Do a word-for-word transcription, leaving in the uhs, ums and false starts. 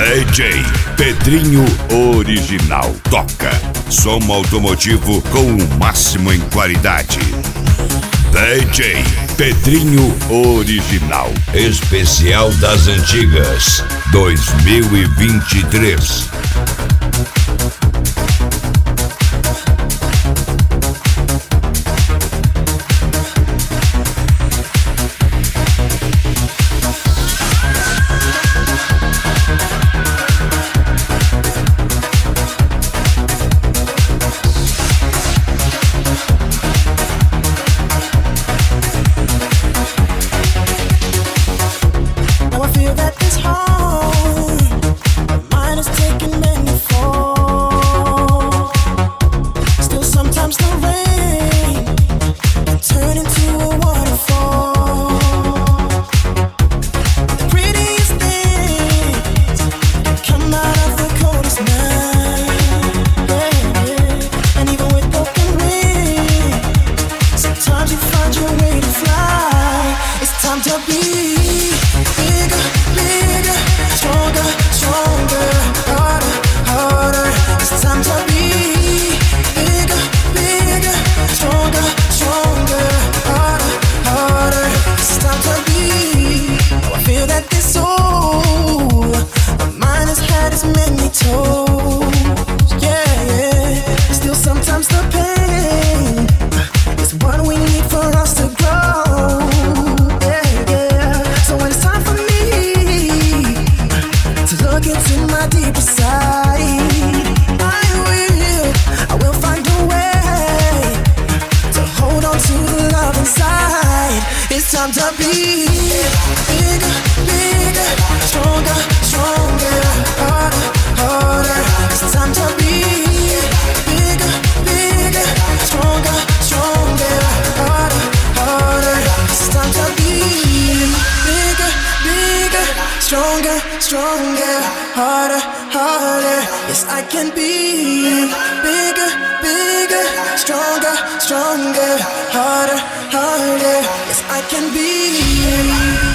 D J Pedrinho Original toca som automotivo com o máximo em qualidade. D J Pedrinho Original, especial das antigas dois mil e vinte e três. It's time to be bigger, bigger, stronger, stronger, harder, harder. It's time to be bigger, bigger, stronger, stronger, harder, harder. It's time to be bigger, bigger, stronger, stronger, harder, harder. Yes, I can be bigger, bigger, stronger, stronger, harder, harder. Yes, I can be.